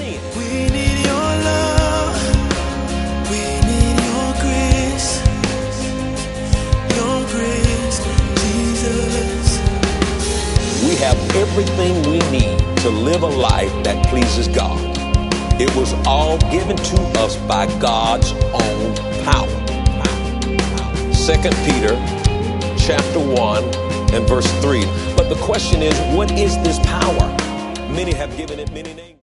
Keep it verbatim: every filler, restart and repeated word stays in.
in. We need your love. We need your grace. Your grace, Jesus. We have everything we need to live a life that pleases God. It was all given to us by God's own power. Second Peter chapter one and verse three. But the question is, what is this power? Many have given it many names.